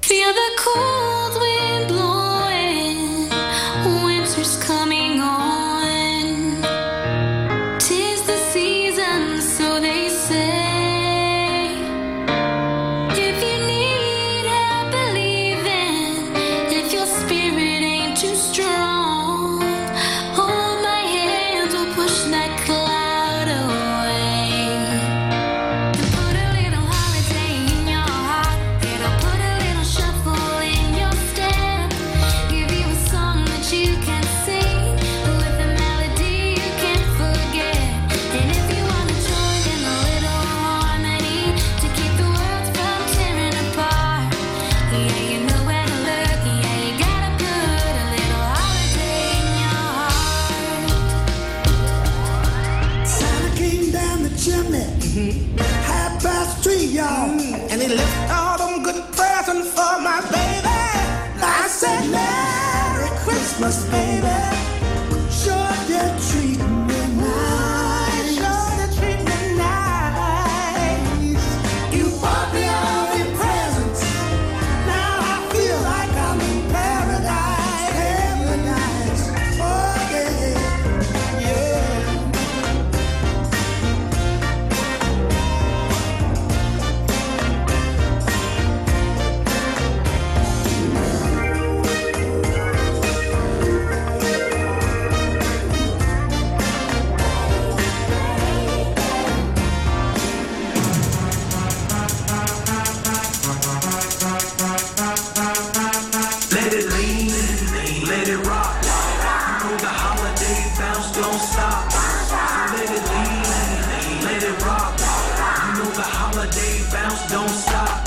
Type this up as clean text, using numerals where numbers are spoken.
Feel the cold wind blowing, winter's coming on. 'Tis the season, so they say. If you need help believing, if your spirit ain't too strong, hold my hand, we'll push that cloud away. Put a little holiday in your heart, it'll put a little shuffle in your step. Give you a song that you can sing, with a melody you can't forget. And if you wanna join in a little harmony, to keep the world from tearing apart, yeah, you know where to look, yeah, you gotta put a little holiday in your heart. Santa came down the chimney, 3:30, y'all. And he left all them good presents for my baby. I said, Merry Christmas, baby. Sure you treat me nice. Sure you treat me nice. You bought me all your presents. Now I feel like I'm in paradise. Paradise. Oh, yeah, yeah. Let it lean, let it rock. You know the holiday bounce don't stop. So let it lean, let it rock. You know the holiday bounce don't stop.